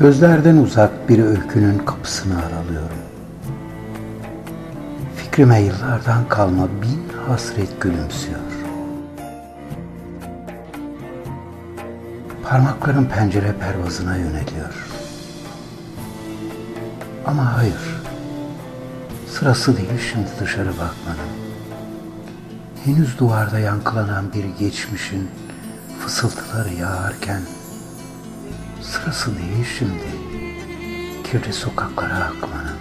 Gözlerden uzak bir öykünün kapısını aralıyorum. Fikrime yıllardan kalma bin hasret gülümsüyor. Parmaklarım pencere pervazına yöneliyor. Ama hayır, sırası değil şimdi dışarı bakmanın. Henüz duvarda yankılanan bir geçmişin fısıltıları yağarken, sırası değil şimdi kirli sokaklara akmanın.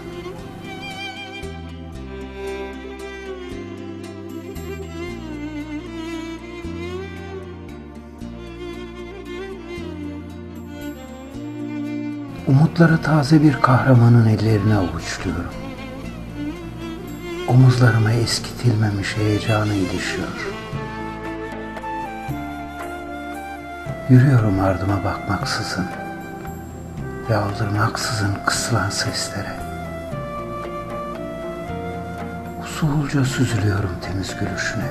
Umutları taze bir kahramanın ellerine avuçluyorum. Omuzlarıma eskitilmemiş heyecanı ilişiyor. Yürüyorum ardıma bakmaksızın ve aldırmaksızın kısılan seslere. Usulca süzülüyorum temiz gülüşüne.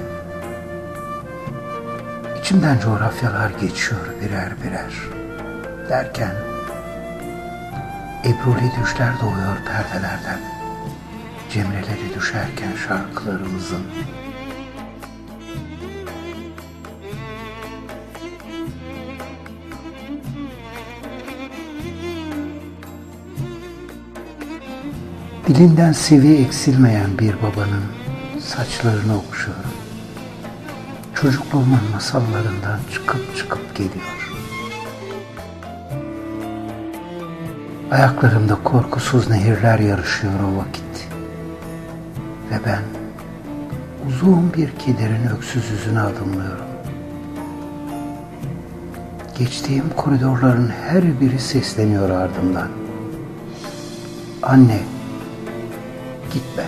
İçimden coğrafyalar geçiyor birer birer. Derken ebruli düşler doğuyor perdelerden. Cemreleri düşerken şarkılarımızın. Dilinden sevi eksilmeyen bir babanın saçlarını okşuyorum. Çocukluğumun masallarından çıkıp çıkıp geliyor. Ayaklarımda korkusuz nehirler yarışıyor o vakit. Ve ben uzun bir kederin öksüz yüzüne adımlıyorum. Geçtiğim koridorların her biri sesleniyor ardımdan. Anne, gitme.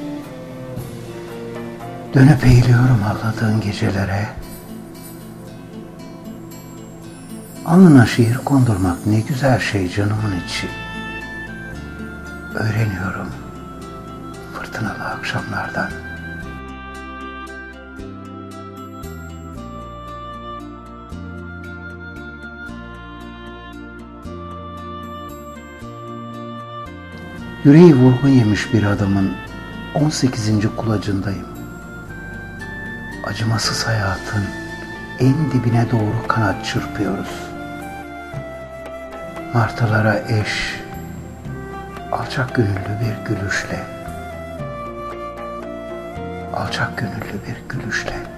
Dönüp eğiliyorum ağladığın gecelere. Alnına şiir kondurmak ne güzel şey canımın içi. Öğreniyorum fırtınalı akşamlardan. Yüreği vurgun yemiş bir adamın 18. kulacındayım. Acımasız hayatın en dibine doğru kanat çırpıyoruz. Martılara eş, alçak gönüllü bir gülüşle. Alçak gönüllü bir gülüşle.